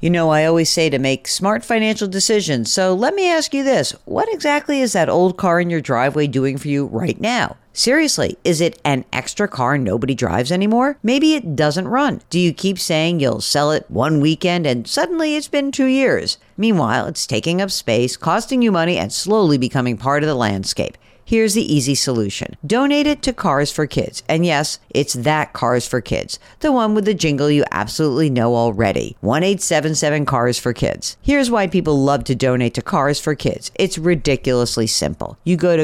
You know, I always say to make smart financial decisions. So let me ask you this. What exactly is that old car in your driveway doing for you right now? Seriously, is it an extra car nobody drives anymore? Maybe it doesn't run. Do you keep saying you'll sell it one weekend and suddenly it's been 2 years? Meanwhile, it's taking up space, costing you money, and slowly becoming part of the landscape. Here's the easy solution. Donate it to Cars for Kids. And yes, it's that Cars for Kids, the one with the jingle you absolutely know already. 1-877 for Kids. Here's why people love to donate to Cars for Kids. It's ridiculously simple. You go to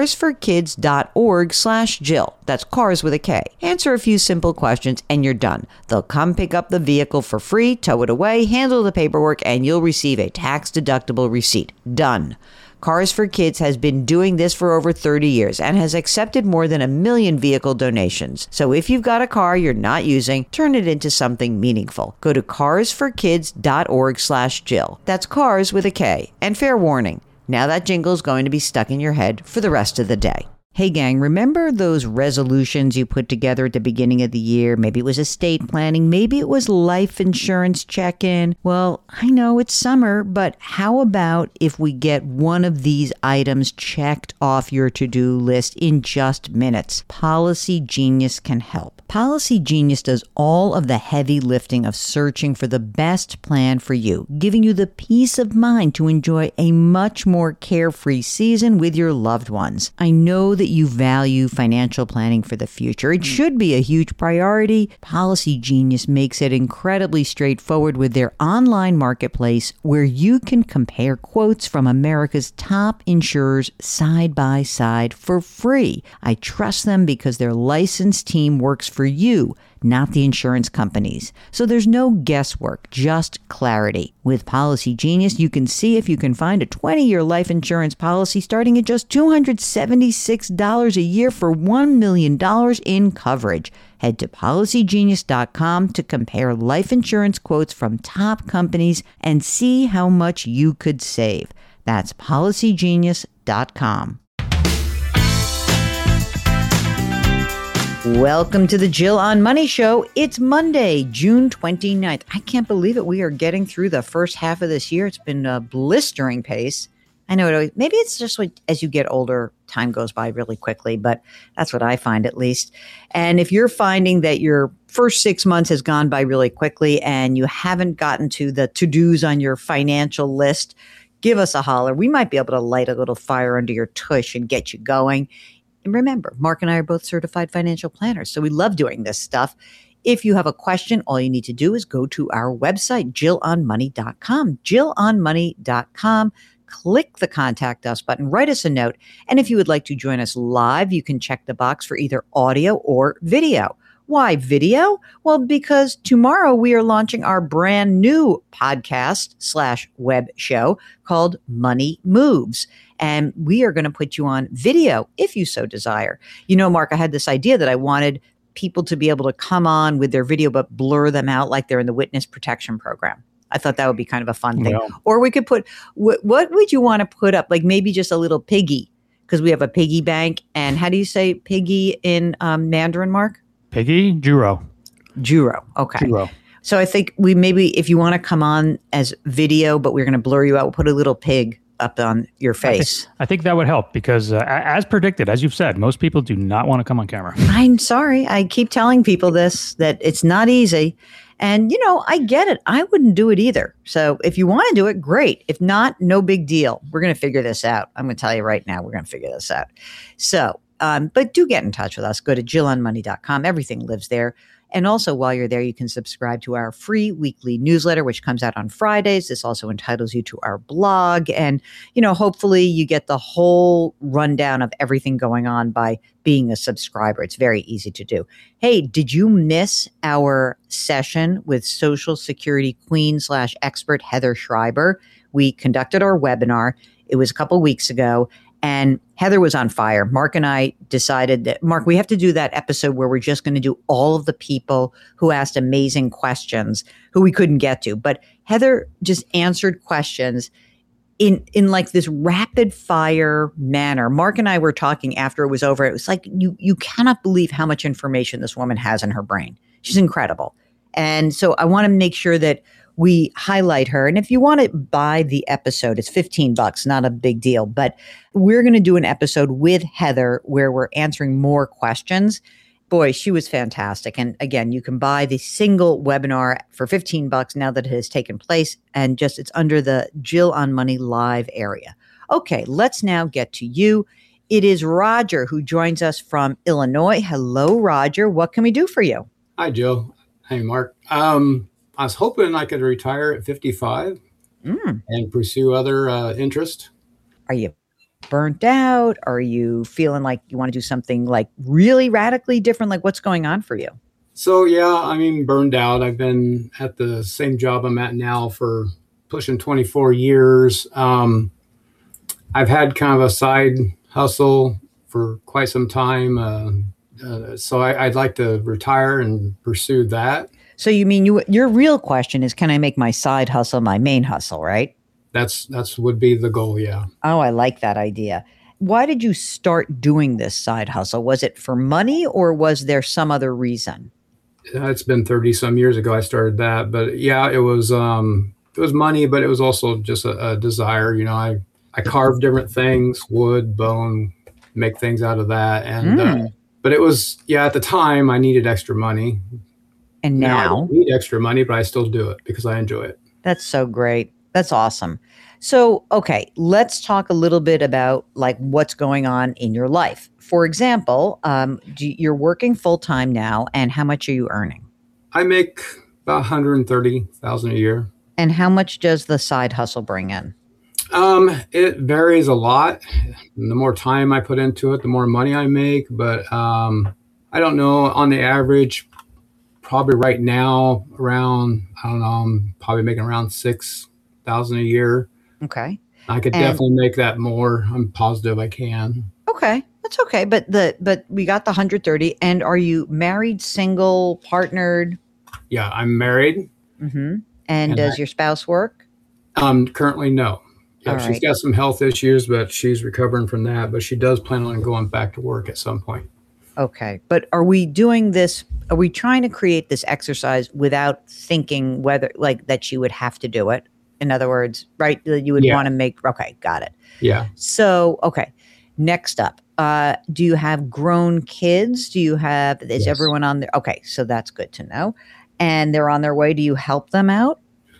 carsforkids.org/Jill. That's cars with a K. Answer a few simple questions and you're done. They'll come pick up the vehicle for free, tow it away, handle the paperwork, and you'll receive a tax-deductible receipt. Done. Cars for Kids has been doing this for over 30 years and has accepted more than 1 million vehicle donations. So if you've got a car you're not using, turn it into something meaningful. Go to carsforkids.org/Jill. That's cars with a K. And fair warning, now that jingle's going to be stuck in your head for the rest of the day. Hey gang, remember those resolutions you put together at the beginning of the year? Maybe it was estate planning, maybe it was life insurance check-in. Well, I know it's summer, but how about if we get one of these items checked off your to-do list in just minutes? Policy Genius can help. Policy Genius does all of the heavy lifting of searching for the best plan for you, giving you the peace of mind to enjoy a much more carefree season with your loved ones. I know that you value financial planning for the future. It should be a huge priority. Policy Genius makes it incredibly straightforward with their online marketplace where you can compare quotes from America's top insurers side by side for free. I trust them because their licensed team works for you, not the insurance companies. So there's no guesswork, just clarity. With Policy Genius, you can see if you can find a 20-year life insurance policy starting at just $276 a year for $1 million in coverage. Head to policygenius.com to compare life insurance quotes from top companies and see how much you could save. That's policygenius.com. Welcome to the Jill on Money Show. It's Monday, June 29th. I can't believe it. We are getting through the first half of this year. It's been a blistering pace. I know maybe it's just as you get older, time goes by really quickly, but that's what I find at least. And if you're finding that your first 6 months has gone by really quickly and you haven't gotten to the to-dos on your financial list, give us a holler. We might be able to light a little fire under your tush and get you going. And remember, Mark and I are both certified financial planners, so we love doing this stuff. If you have a question, all you need to do is go to our website, jillonmoney.com, jillonmoney.com. Click the Contact Us button, write us a note, and if you would like to join us live, you can check the box for either audio or video. Why video? Well, because tomorrow we are launching our brand new podcast/web show called Money Moves. And we are going to put you on video if you so desire. You know, Mark, I had this idea that I wanted people to be able to come on with their video, but blur them out like they're in the witness protection program. I thought that would be kind of a fun thing. Yeah. Or we could put, what would you want to put up? Like maybe just a little piggy, because we have a piggy bank. And how do you say piggy in Mandarin, Mark? Piggy? Juro. Juro. Okay. Juro. So I think we maybe, if you want to come on as video, but we're going to blur you out, we'll put a little pig up on your face. I think that would help because as predicted, as you've said, most people do not want to come on camera. I'm sorry. I keep telling people this, that it's not easy. And, you know, I get it. I wouldn't do it either. So if you want to do it, great. If not, no big deal. We're going to figure this out. I'm going to tell you right now, we're going to figure this out. So, but do get in touch with us. Go to jillonmoney.com. Everything lives there. And also, while you're there, you can subscribe to our free weekly newsletter, which comes out on Fridays. This also entitles you to our blog. And, you know, hopefully you get the whole rundown of everything going on by being a subscriber. It's very easy to do. Hey, did you miss our session with Social Security Queen / expert Heather Schreiber? We conducted our webinar. It was a couple weeks ago. And Heather was on fire. Mark and I decided that, Mark, we have to do that episode where we're just going to do all of the people who asked amazing questions who we couldn't get to. But Heather just answered questions in like this rapid fire manner. Mark and I were talking after it was over. It was like, you cannot believe how much information this woman has in her brain. She's incredible. And so I want to make sure that we highlight her. And if you want to buy the episode, it's $15, not a big deal. But we're going to do an episode with Heather where we're answering more questions. Boy, she was fantastic. And again, you can buy the single webinar for $15 now that it has taken place. And just it's under the Jill on Money Live area. Okay, let's now get to you. It is Roger who joins us from Illinois. Hello, Roger. What can we do for you? Hi, Jill. Hey, Mark. I was hoping I could retire at 55 and pursue other interests. Are you burnt out? Are you feeling like you want to do something like really radically different? Like what's going on for you? So, burned out. I've been at the same job I'm at now for pushing 24 years. I've had kind of a side hustle for quite some time. So I'd like to retire and pursue that. So you mean your real question is, can I make my side hustle my main hustle, right? That's would be the goal, yeah. Oh, I like that idea. Why did you start doing this side hustle? Was it for money or was there some other reason? It's been 30 some years ago I started that, but yeah, it was money, but it was also just a desire. I carve different things, wood, bone, make things out of that. And, but it was, at the time I needed extra money. And now I don't need extra money, but I still do it because I enjoy it. That's so great. That's awesome. So, okay, let's talk a little bit about like what's going on in your life. For example, you're working full time now, and how much are you earning? I make about $130,000 a year. And how much does the side hustle bring in? It varies a lot. The more time I put into it, the more money I make. But I don't know. On the average, probably right now around, I'm probably making around $6,000 a year. Okay. I could definitely make that more. I'm positive I can. Okay. That's okay. But we got the 130. And are you married, single, partnered? Yeah, I'm married. Mm-hmm. And does your spouse work? Currently, no. Yeah, she's right. got some health issues, but she's recovering from that. But she does plan on going back to work at some point. Okay. But are we doing this? Are we trying to create this exercise without thinking whether like that she would have to do it? In other words, right? You would want to make, okay, got it. Yeah. So, okay. Next up, do you have grown kids? Is Yes. everyone on there? Okay. So that's good to know. And they're on their way. Do you help them out?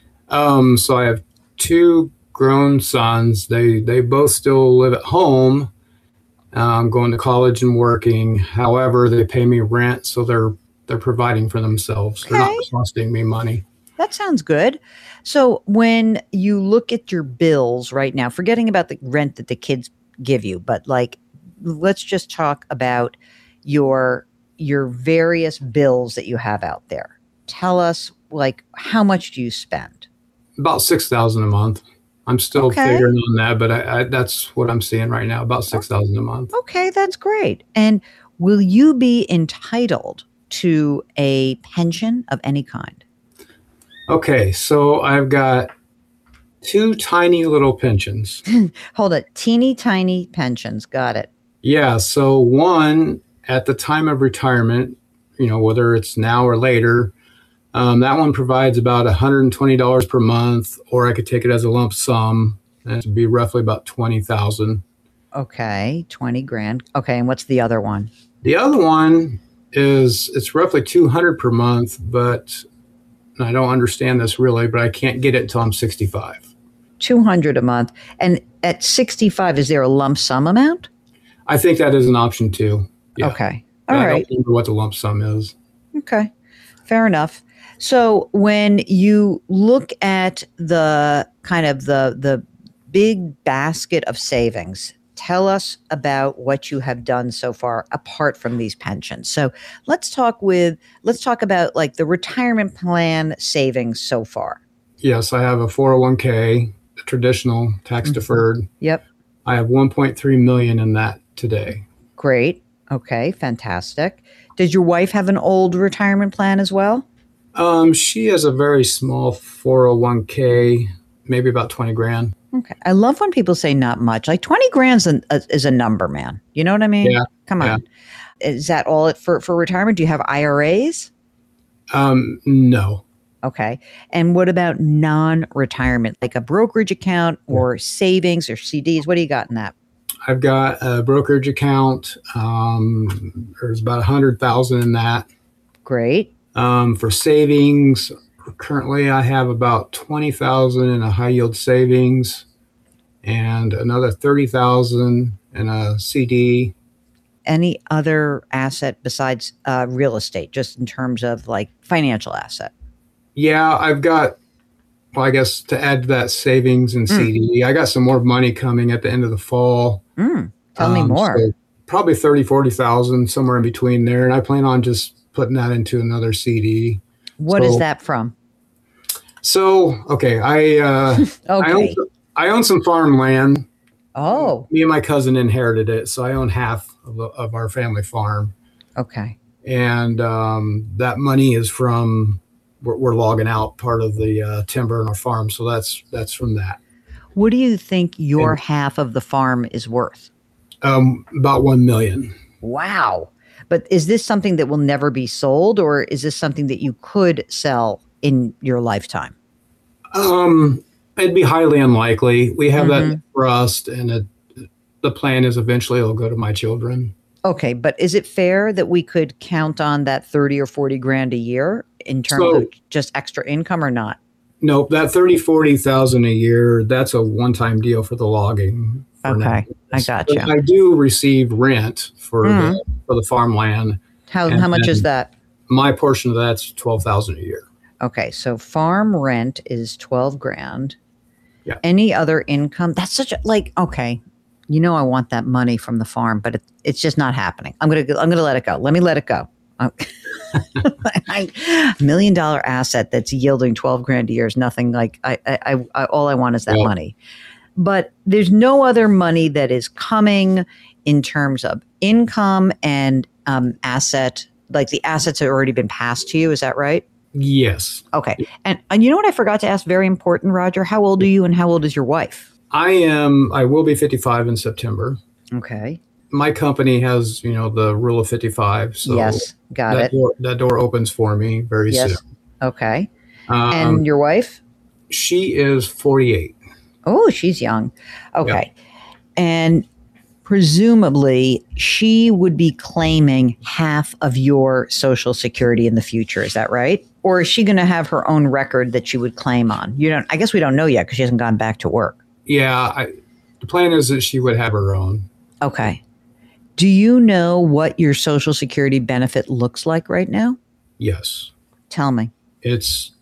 So I have two grown sons. They both still live at home. Going to college and working. However, they pay me rent, so they're providing for themselves. Okay. They're not costing me money. That sounds good. So when you look at your bills right now, forgetting about the rent that the kids give you, but like, let's just talk about your various bills that you have out there. Tell us, like, how much do you spend? About $6,000 a month. I'm still Okay. figuring on that, but I that's what I'm seeing right now. About $6,000 a month. Okay, that's great. And will you be entitled to a pension of any kind? Okay, so I've got two tiny little pensions. Hold it. Teeny tiny pensions. Got it. Yeah, so one at the time of retirement, whether it's now or later, that one provides about $120 per month, or I could take it as a lump sum, and it'd be roughly about $20,000. Okay, 20 grand. Okay, and what's the other one? The other one it's roughly $200 per month, but I don't understand this really, but I can't get it until I'm 65. 200 a month. And at 65, is there a lump sum amount? I think that is an option too. Yeah. Okay. But All I right. don't remember what the lump sum is. Okay. Fair enough. So when you look at the kind of the big basket of savings, tell us about what you have done so far apart from these pensions. So let's talk about like the retirement plan savings so far. Yes, I have a 401k, the traditional tax deferred. Yep. I have 1.3 million in that today. Great. Okay. Fantastic. Does your wife have an old retirement plan as well? She has a very small 401k, maybe about 20 grand. Okay. I love when people say not much. Like 20 grand is a number, man. You know what I mean? Yeah. Come on. Is that all for retirement? Do you have IRAs? No. Okay. And what about non-retirement, like a brokerage account or savings or CDs? What do you got in that? I've got a brokerage account. There's about 100,000 in that. Great. For savings, currently I have about 20,000 in a high yield savings and another 30,000 in a CD. Any other asset besides real estate, just in terms of like financial asset? Yeah, I've got, well, I guess to add to that savings and CD, I got some more money coming at the end of the fall. Tell me more. So probably 30, 40,000, somewhere in between there. And I plan on just putting that into another CD. What is that from? So, okay, I own some farmland. Oh. Me and my cousin inherited it, so I own half of our family farm. Okay. And that money is from, we're logging out part of the timber in our farm, so that's from that. What do you think your half of the farm is worth? About 1 million. Wow. But is this something that will never be sold, or is this something that you could sell in your lifetime? It'd be highly unlikely. We have that in trust, and the plan is eventually it'll go to my children. Okay, but is it fair that we could count on that 30 or 40 grand a year in terms of just extra income or not? Nope, that 30, 40,000 a year, that's a one-time deal for the logging. Okay, I got you. I do receive rent for the farmland. How much is that? My portion of that's 12,000 a year. Okay, so farm rent is 12 grand. Yeah. Any other income? That's such a okay. You know I want that money from the farm, but it's just not happening. I'm gonna let it go. Let me let it go. $1 million asset that's yielding 12 grand a year is nothing. Like I all I want is that money. But there's no other money that is coming in terms of income and asset. Like the assets have already been passed to you. Is that right? Yes. Okay. And you know what I forgot to ask? Very important, Roger. How old are you and how old is your wife? I will be 55 in September. Okay. My company has, the rule of 55. So yes, got it. That door opens for me very soon. Okay. And your wife? She is 48. Oh, she's young. Okay. Yeah. And presumably she would be claiming half of your Social Security in the future. Is that right? Or is she going to have her own record that she would claim on? I guess we don't know yet because she hasn't gone back to work. Yeah. The plan is that she would have her own. Okay. Do you know what your Social Security benefit looks like right now? Yes. Tell me. It's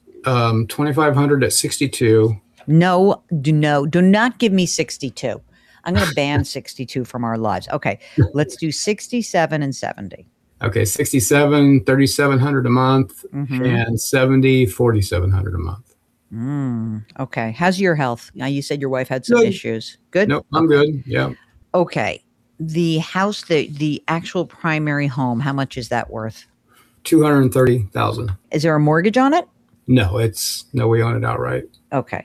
$2,500 at 62. No, do not give me 62. I'm going to ban 62 from our lives. Okay, let's do 67 and 70. Okay, 67, $3,700 a month, and 70, $4,700 a month. Okay, how's your health? Now you said your wife had some issues. Good? Nope, I'm good. Yeah. Okay, the house, the actual primary home, how much is that worth? $230,000. Is there a mortgage on it? No, we own it outright. Okay.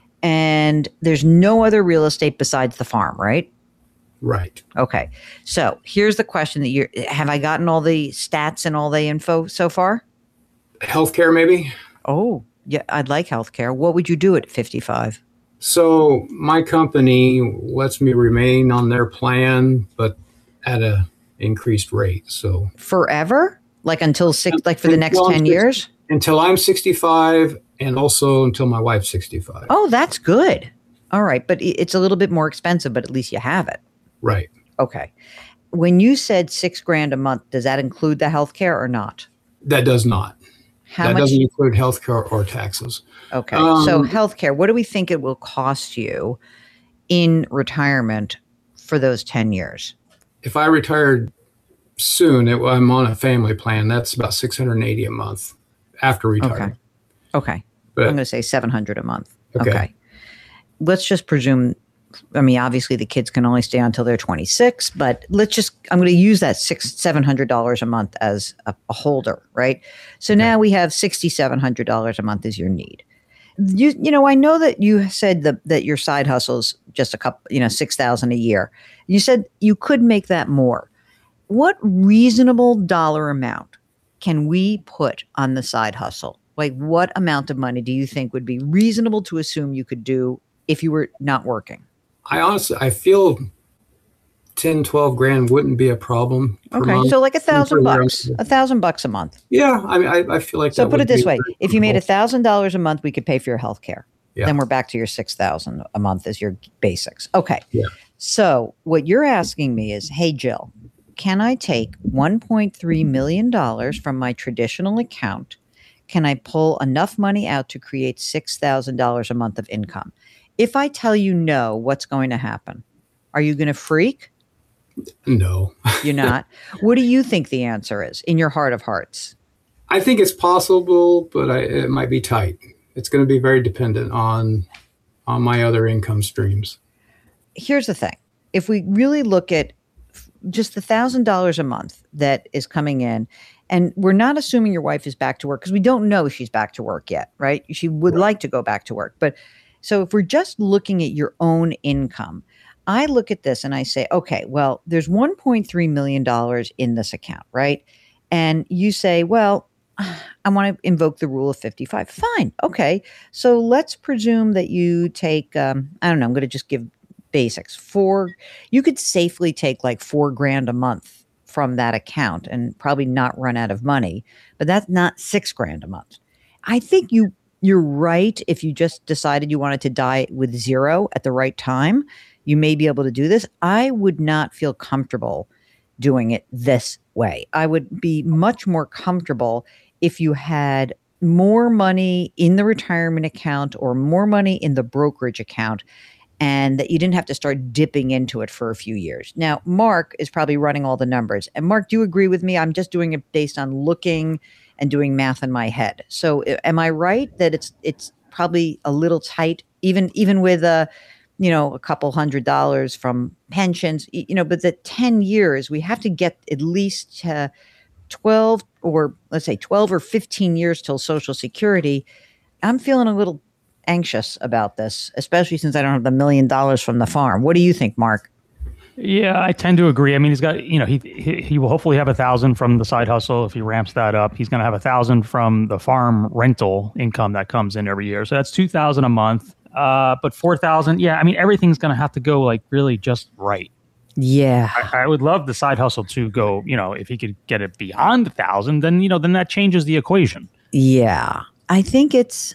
And there's no other real estate besides the farm, right? Right. Okay. So here's the question have I gotten all the stats and all the info so far? Healthcare, maybe? Oh, yeah. I'd like healthcare. What would you do at 55? So my company lets me remain on their plan, but at a increased rate. So forever? Like until for the next 10 years? Until I'm 65 and also until my wife's 65. Oh, that's good. All right. But it's a little bit more expensive, but at least you have it. Right. Okay. When you said $6 grand a month, does that include the healthcare or not? That does not. That doesn't include healthcare or taxes. Okay. So healthcare, what do we think it will cost you in retirement for those 10 years? If I retired soon, I'm on a family plan. That's about $680 a month after retirement. Okay. But, I'm going to say $700 a month. Okay. Let's just presume, obviously the kids can only stay until they're 26, but I'm going to use that $700 a month as a holder, right? So now we have $6,700 a month is your need. I know that you said that your side hustle's just a couple, $6,000 a year. You said you could make that more. What reasonable dollar amount can we put on the side hustle Like, what amount of money do you think would be reasonable to assume you could do if you were not working? I feel 10, 12 grand wouldn't be a problem per Okay, month. so like $1,000, Yeah. $1,000 a month. Yeah, I mean, I feel like So that put would it this be way: very if you made comfortable. $1,000 a month, we could pay for your health care. Yeah. Then we're back to your 6,000 a month as your basics. Okay. Yeah. So what you're asking me is, hey Jill, can I take $1.3 million from my traditional account? Can I pull enough money out to create $6,000 a month of income? If I tell you no, what's going to happen? Are you going to freak? No. You're not. What do you think the answer is in your heart of hearts? I think it's possible, but it might be tight. It's going to be very dependent on my other income streams. Here's the thing. If we really look at just the $1,000 a month that is coming in, and we're not assuming your wife is back to work because we don't know if she's back to work yet, right? She would like to go back to work. But so if we're just looking at your own income, I look at this and I say, okay, well, there's $1.3 million in this account, right? And you say, well, I want to invoke the rule of 55. Fine. Okay. So let's presume that you take, I don't know, I'm going to just give basics. You could safely take like $4,000 a month from that account and probably not run out of money, but that's not $6,000 a month. I think you're right. If you just decided you wanted to die with zero at the right time, you may be able to do this. I would not feel comfortable doing it this way. I would be much more comfortable if you had more money in the retirement account or more money in the brokerage account, and that you didn't have to start dipping into it for a few years. Now, Mark is probably running all the numbers. And Mark, do you agree with me? I'm just doing it based on looking and doing math in my head. So am I right that it's probably a little tight, even with a couple $100 from pensions, but the 10 years, we have to get at least 12 or let's say 12 or 15 years till Social Security. I'm feeling a little anxious about this, especially since I don't have the $1 million from the farm. What do you think, Mark? Yeah, I tend to agree. I mean, he's got, he will hopefully have 1,000 from the side hustle. If he ramps that up, he's going to have 1,000 from the farm rental income that comes in every year. So that's 2,000 a month. But 4,000, yeah, I mean, everything's going to have to go like really just right. Yeah. I would love the side hustle to go, if he could get it beyond 1,000, then, then that changes the equation. Yeah. I think it's,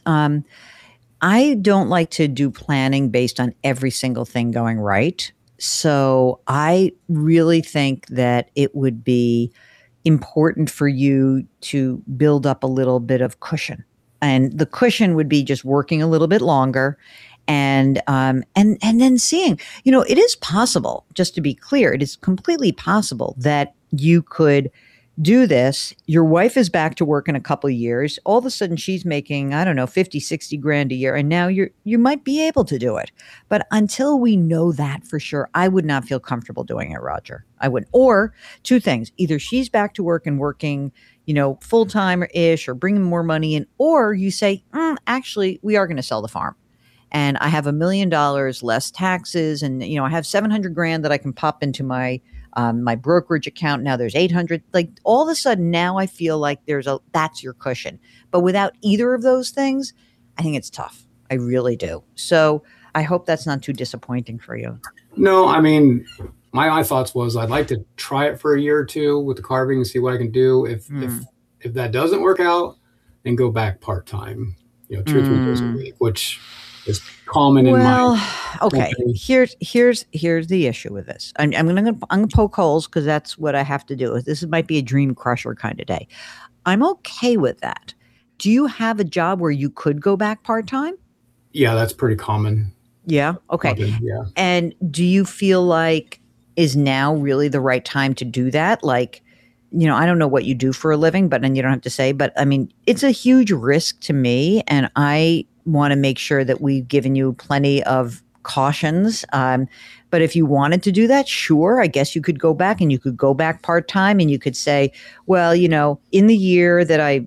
I don't like to do planning based on every single thing going right. So I really think that it would be important for you to build up a little bit of cushion. And the cushion would be just working a little bit longer and then seeing, it is possible, just to be clear, it is completely possible that you could do this. Your wife is back to work in a couple of years. All of a sudden she's making, I don't know, 50, 60 grand a year. And now you might be able to do it. But until we know that for sure, I would not feel comfortable doing it, Roger. I wouldn't. Or two things, either she's back to work and working, full-time-ish or bringing more money in, or you say, actually, we are going to sell the farm. And I have $1 million less taxes. And, I have 700 grand that I can pop into my brokerage account. Now there's 800. Like all of a sudden now I feel like that's your cushion. But without either of those things, I think it's tough. I really do. So I hope that's not too disappointing for you. No, I mean, my thoughts was I'd like to try it for a year or two with the carving and see what I can do. If that doesn't work out, then go back part-time, 2 or 3 days a week, which is common in my okay. company. Here's the issue with this. I'm gonna poke holes because that's what I have to do. This might be a dream crusher kind of day. I'm okay with that. Do you have a job where you could go back part-time? Yeah, that's pretty common. Yeah. Okay. Yeah. And do you feel like is now really the right time to do that? Like, I don't know what you do for a living, but then you don't have to say, but I mean, it's a huge risk to me. And I want to make sure that we've given you plenty of cautions. But if you wanted to do that, sure, I guess you could go back and you could go back part-time and you could say, well, in the year that I,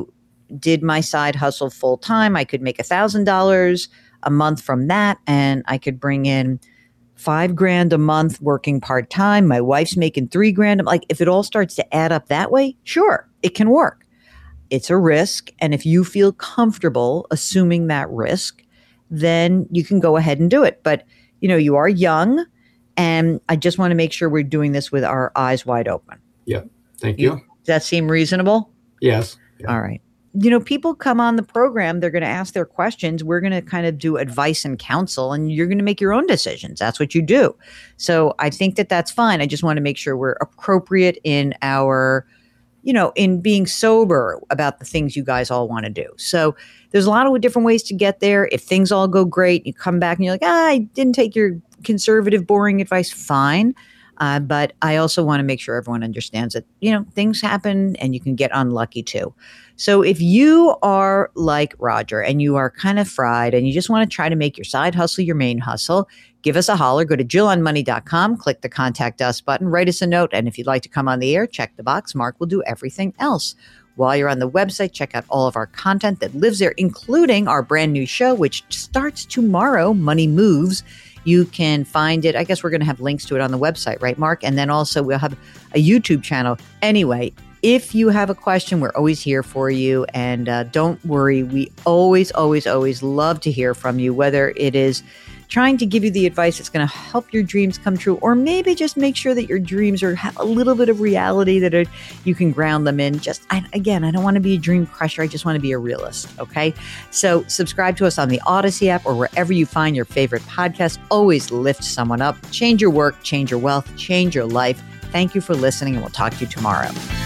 did my side hustle full-time, I could make $1,000 a month from that. And I could bring in $5,000 a month working part-time. My wife's making $3,000. Like if it all starts to add up that way, sure, it can work. it's a risk. And if you feel comfortable assuming that risk, then you can go ahead and do it. But, you are young, and I just want to make sure we're doing this with our eyes wide open. Yeah. Thank you. Does that seem reasonable? Yes. Yeah. All right. People come on the program, they're going to ask their questions. We're going to kind of do advice and counsel, and you're going to make your own decisions. That's what you do. So I think that that's fine. I just want to make sure we're appropriate in our, in being sober about the things you guys all want to do. So there's a lot of different ways to get there. If things all go great, you come back and you're like, I didn't take your conservative, boring advice. Fine. But I also want to make sure everyone understands that, things happen and you can get unlucky too. So if you are like Roger and you are kind of fried and you just want to try to make your side hustle your main hustle, give us a holler. Go to JillOnMoney.com, click the Contact Us button, write us a note. And if you'd like to come on the air, check the box. Mark will do everything else. While you're on the website, check out all of our content that lives there, including our brand new show, which starts tomorrow, Money Moves. You can find it. I guess we're going to have links to it on the website, right, Mark? And then also we'll have a YouTube channel. Anyway, if you have a question, we're always here for you. And don't worry. We always, always, always love to hear from you, whether it is trying to give you the advice that's going to help your dreams come true, or maybe just make sure that your dreams have a little bit of reality that you can ground them in. Again, I don't want to be a dream crusher. I just want to be a realist. Okay. So subscribe to us on the Odyssey app or wherever you find your favorite podcast. Always lift someone up, change your work, change your wealth, change your life. Thank you for listening, and we'll talk to you tomorrow.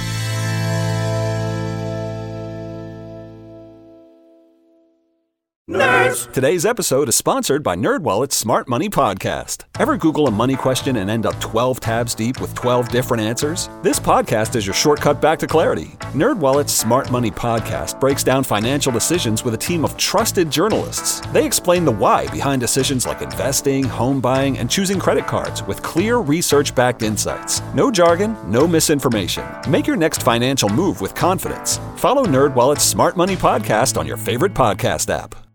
Nerds! Today's episode is sponsored by NerdWallet's Smart Money Podcast. Ever Google a money question and end up 12 tabs deep with 12 different answers? This podcast is your shortcut back to clarity. NerdWallet's Smart Money Podcast breaks down financial decisions with a team of trusted journalists. They explain the why behind decisions like investing, home buying, and choosing credit cards with clear research-backed insights. No jargon, no misinformation. Make your next financial move with confidence. Follow NerdWallet's Smart Money Podcast on your favorite podcast app.